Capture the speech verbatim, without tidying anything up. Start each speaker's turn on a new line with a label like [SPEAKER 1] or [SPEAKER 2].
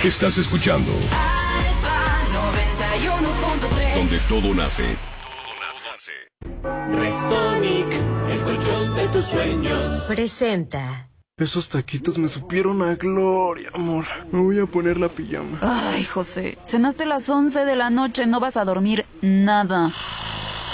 [SPEAKER 1] Estás escuchando
[SPEAKER 2] Alfa noventa y uno punto tres.
[SPEAKER 1] donde todo nace.
[SPEAKER 3] Rexonic, el colchón de tus sueños.
[SPEAKER 4] Presenta.
[SPEAKER 5] Esos taquitos me supieron a gloria, amor. Me voy a poner la pijama.
[SPEAKER 6] Ay, José, cenaste a las once de la noche, no vas a dormir nada.